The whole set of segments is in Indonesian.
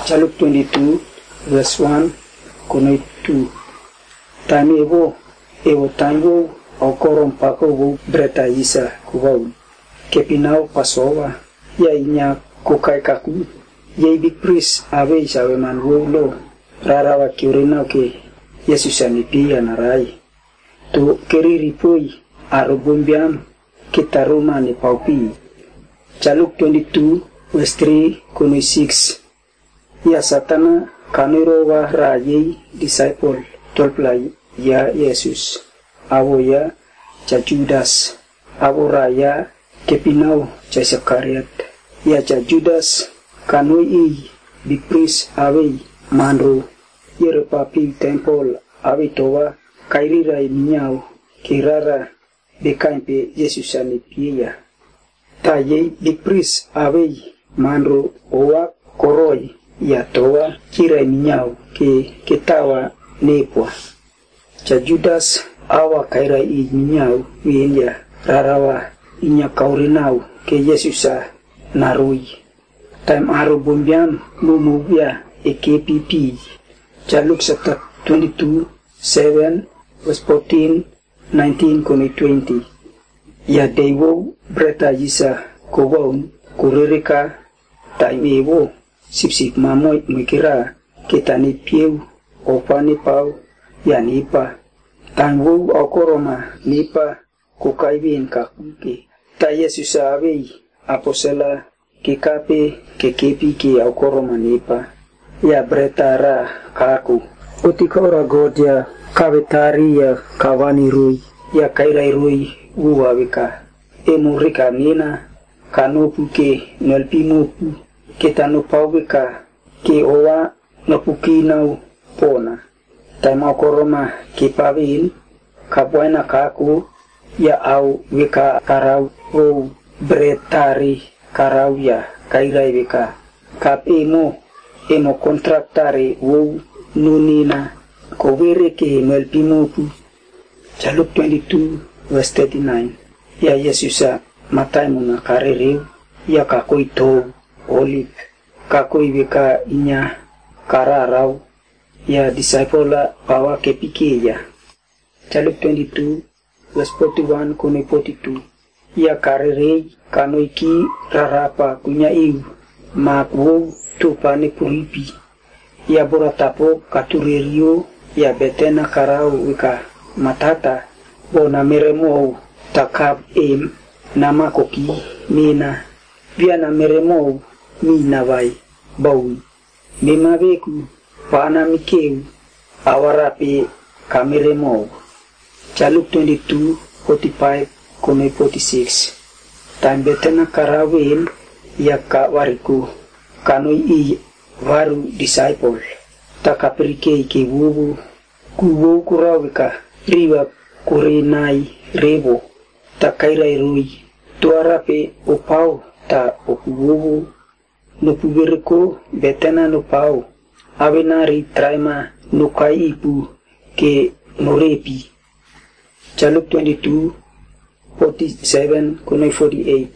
Luke 22 verse 1 kono 2. Time evo tango okorom pako wo breta isa kuwau. Kepinao Passover ya inya kokai kaku. Ye big priest ave isawe man wo lo. Rarawa kiurinao ke Yesus anipi anarai. Tu keriri pui arubumbiam kita rumah ni paupi. Luke 22 verse 3 kono 6. Ya satana kaniro wa rajai disciple 12 ya Yesus. Abo ya ca Judas. Abo raya kepinau ca Sakariat. Ya ca Judas kanoi big priest awe manro. Yere papi temple awe towa kairira iminyau kirara bekaimpe Yesus anipiya. Taye big priest awe manro owa koroi ya towa kira iminyau ke ketawa nepwa. Ca Judas awa kaira iminyau wienya rarawa inya kaurinau ke Yesusa narui. Time aro bombiam mumubia EKPP. Ca Luke 22 7 verse 14 19 kono 20. Ya dewo breta yisa kowon kuririka time ewo sip mamoy mikira kitani pieu opani pau ya nipa tangu okoroma nipa kukaibin kakuki ta Yesus awe aposela kikape kekepi ki okoroma nipa ya bretara kaku utikora godia kavetari ya kawani rui ya kairai rui uwawika emurika nina kanopu ke nelpimupu kita no pauwika ke owa no pukinau pona. Taima koroma ke pawin kabuana kaku ya au wika karau o bretari karau ya kairai wika kapemo emo kontraktari wo nunina kowere ke melpimupu. Luke 22 verse 39. Ya Yesusa mataimuna karereu ya kakoi tou Olive kakoi wika inya kararau ya disciple bawa kepike ya. Luke 22 verse 41 kono 42. Ya karerei kanoiki rarapa kunya iu makwo tupane puripi. Ya boratapo katurerio ya betena karau wika matata bona meremo takab nama koki mina via na meremo mina vai bau mema beku pana mikeu awarape kameremo. Luke 22 45 kono 46. Tambetena karawen ya ka wariku kanoi i varu disciple takaperike ke wubu kuwo kurawika riwa kurenai rebo takairai rui tuarape opau ta okuwu no pubereko betena no pau avenari traima no kai ipu ke norepi. Luke 22 47 kono 48.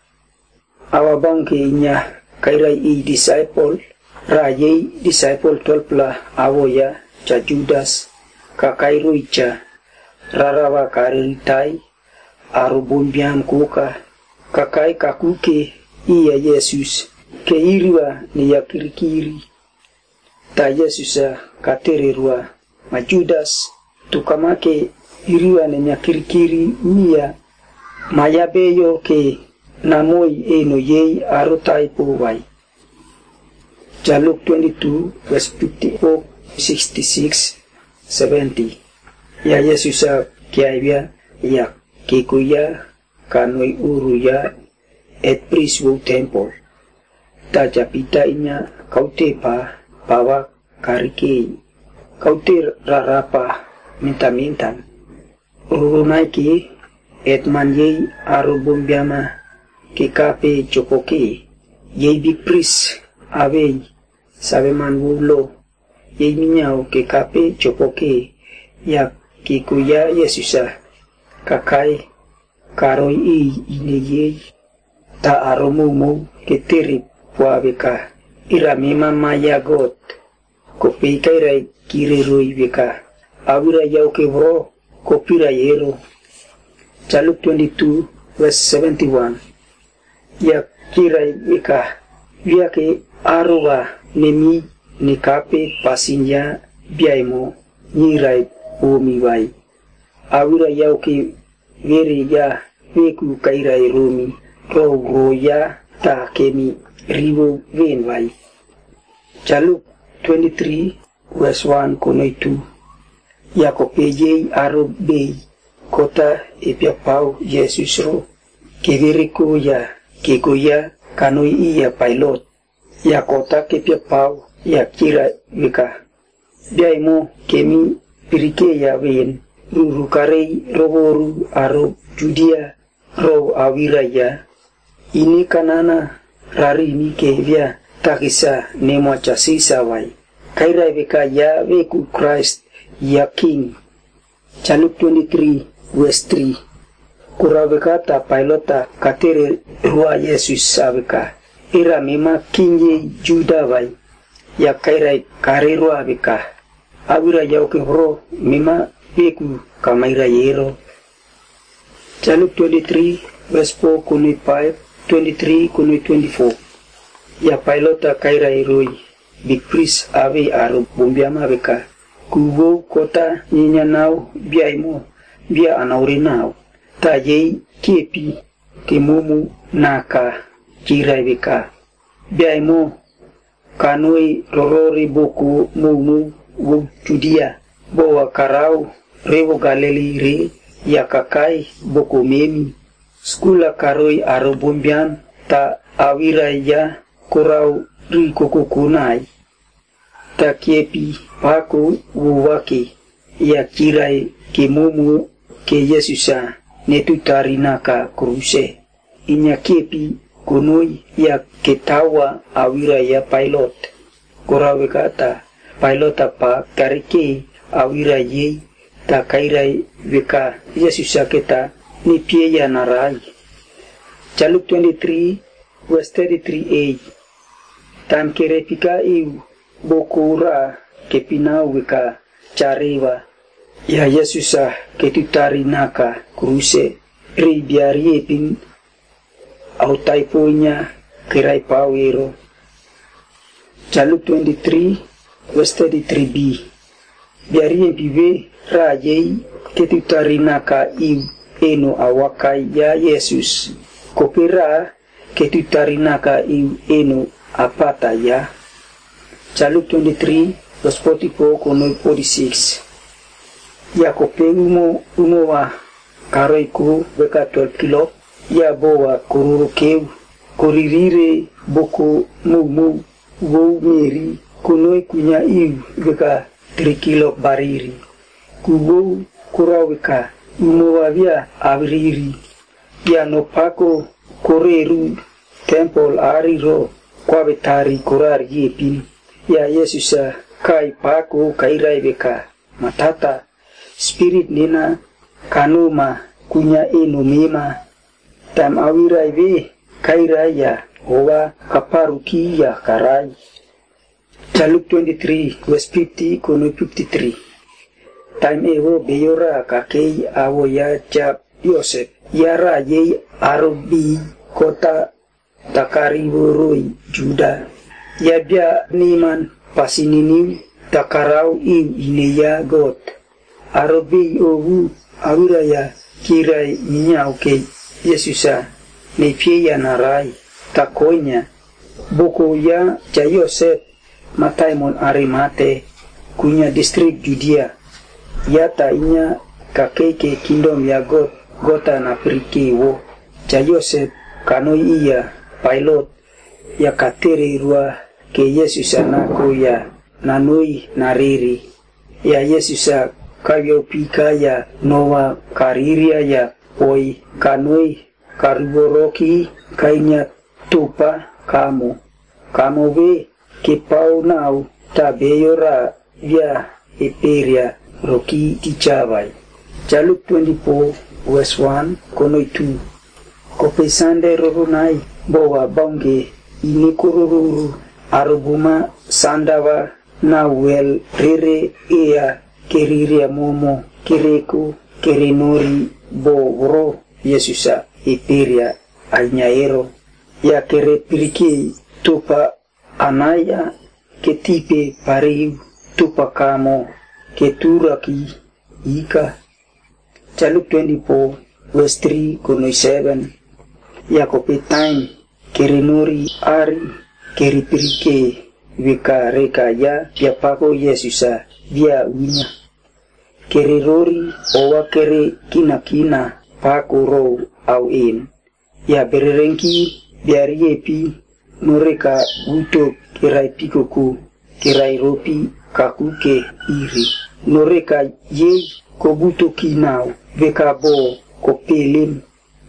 Awabang ke inya kairai i disciple rayei disciple 12 la awoya ca Judas kakairu icha rarawa kariritai arubumbiam kuka kakai kakuke iya Yesus ke iriwa ni ya kirikiri ta Yesusa katererua ma Judas tukamake iriwa ni ya kirikiri mia mayabeyo ke namoi eno yei arotai powai. Luke 22 verse 54 66 70. Ya Yesusa kiaibia ya kikuya kanoi uruya et priswo temple. Ta japita inya kautepa bawa karike kautir rarapa minta-mintan. Urunaiki et manyei arubumbiama kikape chokoke yei big priest awei sabeman wulo yei minyao kikape chokoke ya kikuya Yesusa kakai karoi i ineyei ta aromumu ketiri puabeka iramima maya got kopi kairai kire roi veka awira yau kebro kopira yero. Jaluk 22 verse 71 ya kirai veka viake aruga nemi nikape pasinya biaimo nirai omi vai awira yau ke veri ya veku kairai romi roya ta kemi rivo ven vai. Jaluk 23 verse 1 konoi 2 Yakopeje aro bei kota epia pau Jesus ro keveriko ya kegoya kanoi iya pilot ya kota kepia pau ya kira vika biaimo kemi pirike ya ven rurukarei roboru aro Judia ro awira ya ini kanana rari ni kevia takisa nemo chasisa vai kaira vika ya veku Christ ya king. Jaluk 23 verse 3 kuraveka ta pilota katere rua Yesus aveka ira mema kinye Juda vai ya kaira kare rua veka awira yau ke bro mema veku kamaira yero. Jaluk 23 verse 4 kunui 5 23 kunui 24 ya pilota kaira iroi big priest ave aro bombiama veka kubo kota nyinya nau biaimo bia anauri nau ta yei kepi kemumu naka kirai veka biaimo kanoi rorori boku mumu wo Judia bowa karau revo Galili re ya kakai boku memi skula karoi aro bombian ta awira ya kurau ri kokokunai ta kiepi paku wuwaki ya kirai kemumu ke Yesusa netutarinaka kruse inya kiepi kunoi ya ketawa awira ya pilot korawe kata pilot apa karike awira ye ta kairai veka Yesusa keta ni pie ya narai. Jaluk 23 verse 33a tam kerepika iu bokura kepinau veka chariva ya Yesusa ketutarinaka kruse ri biari pin autai punya kirai pawero. Jaluk 23 verse 33b biari bive rajei ketutarinaka iu eno awakai ya Yesus kopera ketutarinaka iu eno apata ya. Jaluk 23 verse 44 kono 46 ya kopeumo umowa karoiku beka 12 kilo ya bowa kururu keu koririre boko mumu wo meri kunoi kunya iu beka 3 kilo bariri kubo kurawika umowa via abriri ya nopako koreru temple ariro kwa betari korar yepin ya Yesusa kai pako kairai beka matata spirit nina kanuma kunya eno mema tam awirai be kairai ya owa kaparuki ya karai. Jaluk 23 verse 50 kono 53 time ewo beyora kakei awo ya jab Yosef yara ye arobi kota takari woroi Juda ya bia niman pasinini takarau ineya got arobi owu awira ya kirai nyauke Yesusa ne pia narai takonya boko ya ja Yosef Mataimon Arimate kunya distrik Judea ya tainya kakeke kingdom ya gota na priki wo ja Yosef kanoi iya pilot ya katere rua ke Yesusa nako ya nanoi nariri ya Yesusa kavyo pika ya noa kariria ya oi kanoi kariboroki kainya tupa kamo ve kepau nau tabeyora via eperia roki tichavai. Jaluk 24 verse 1 kono 2 kopesande rorunai bowa bonge ini kururu arubuma sandawa na wel rere ea keriria momo kireku kerinori bo woro Yesusa ipiria ainyaero ya kere piriki tupa anaya ketipe pariu tupa kamo keturaki ika. Luke 24 verse 3 kono 7 Yakope time kerinori ari keripirike vika reka ya pako Yesusa via winya kerirori owa kere kina pako ro au in ya bererenki biariepi noreka uto kirai pikoku kirai ropi kakuke iri noreka ye kobuto kinau veka bo kopelim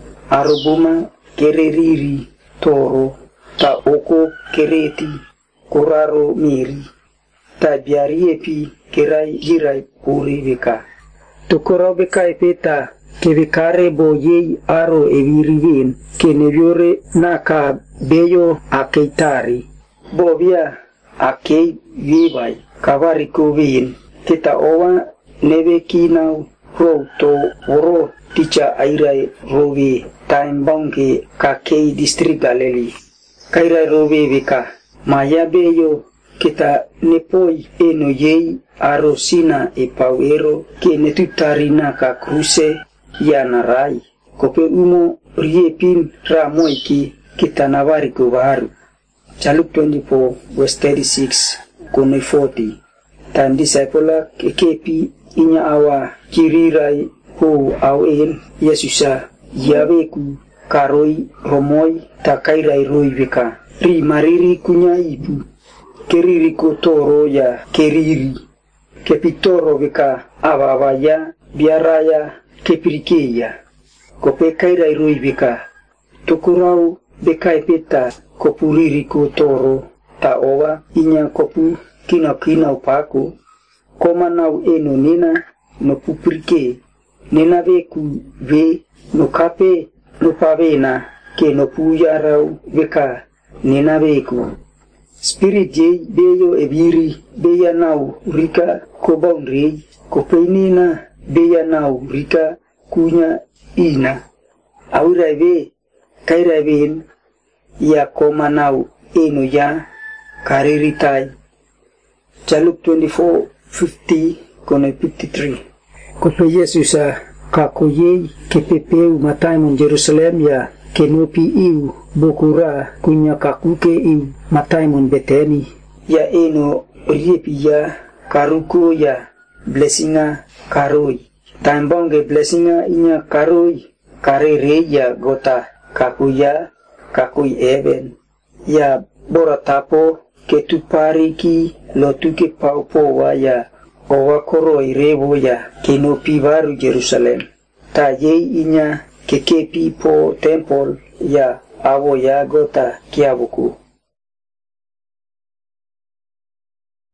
arubuma kereriri toro ta oko kereti koraro miri ta biariepi kerai jirai puri veka tokoro veka epeta ke vikare bo yei aro evirivin ke neviore naka beyo akeitari bo via akei vibai kavariko vin kita owa neve kinau to woro ticha airai rovi time bange kakei district galeli kairai rovi vika maya beyo kita nepoi eno yei aro sina e pauero ke netutarina ka kruse ya narai kope umo riepin ramoiki kita navari ko baru. Luke 24 verse 36 kono 40 time disciple kekepi inya awa kirirai ho awen Yesusa yabeku karoi romoi takairai roi vika ri mariri kunya ibu keriri kotoro ya keriri kepitoro vika avavaya biaraya kepirikeya kope kairai roi vika tokurau bekai peta kopuriri kotoro ta owa inya kopu kina upako koma nau eno nena no pupirike nena veku ve no kape no pavena ke no puyarau veka nena veku spirit je beyo eviri beya nau rika kobaunrei kopeinina beya nau rika kunya ina aurai ve kairai ven ya koma nau eno ya kariritai. Luke 24:50 kono 53 kope Yesusa kakoyei kepepeu mataimon Jerusalem ya kenopi iu bokura kunya kakuke iu mataimon Beteni ya eno riepi ya karuko ya blessinga karoi tambonge blessinga inya karoi karere ya gota kakuya kakui even ya boratapo ketupariki lotuke paupowa ya owa koroi rebo ya kenopi baru Jerusalem ta yei inya kekepi po temple ya awo ya gota kiabuku